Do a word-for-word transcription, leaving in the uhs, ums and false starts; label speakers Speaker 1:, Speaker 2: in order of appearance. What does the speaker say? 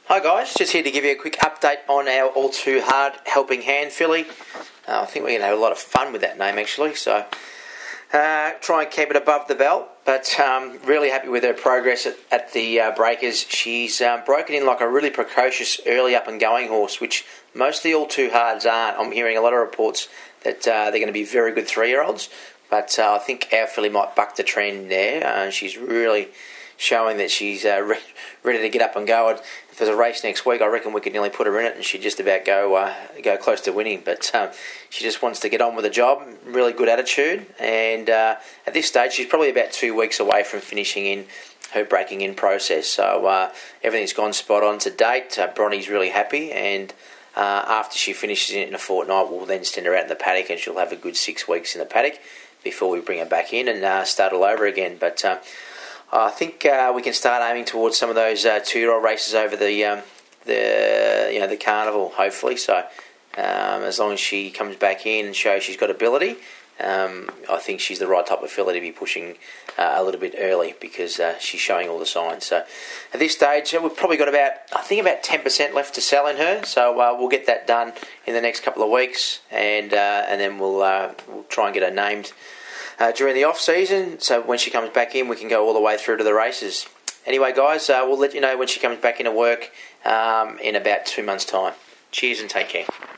Speaker 1: Hi guys, just here to give you a quick update on our All Too Hard Helping Hand filly. Uh, I think we're going to have a lot of fun with that name actually, so uh, try and keep it above the belt, but um, really happy with her progress at, at the uh, breakers. She's um, broken in like a really precocious early up and going horse, which most of the All Too Hards aren't. I'm hearing a lot of reports that uh, they're going to be very good three-year-olds, but uh, I think our filly might buck the trend there. Uh, she's really showing that she's uh, re- ready to get up and go. And if there's a race next week, I reckon we could nearly put her in it and she'd just about go uh, go close to winning. But um, she just wants to get on with the job, really good attitude, and uh, at this stage she's probably about two weeks away from finishing in her breaking in process. So uh, everything's gone spot on to date. Uh, Bronny's really happy, and uh, after she finishes it in a fortnight, we'll then send her out in the paddock and she'll have a good six weeks in the paddock before we bring her back in and uh, start all over again. But um, I think uh, we can start aiming towards some of those uh, two-year-old races over the um, the you know the carnival, hopefully. So um, as long as she comes back in and shows she's got ability, um, I think she's the right type of filly to be pushing uh, a little bit early because uh, she's showing all the signs. So at this stage, we've probably got about I think about ten percent left to sell in her. So uh, we'll get that done in the next couple of weeks, and uh, and then we'll uh, we'll try and get her named Uh, during the off-season, so when she comes back in, we can go all the way through to the races. Anyway, guys, uh, we'll let you know when she comes back into work um, in about two months' time. Cheers and take care.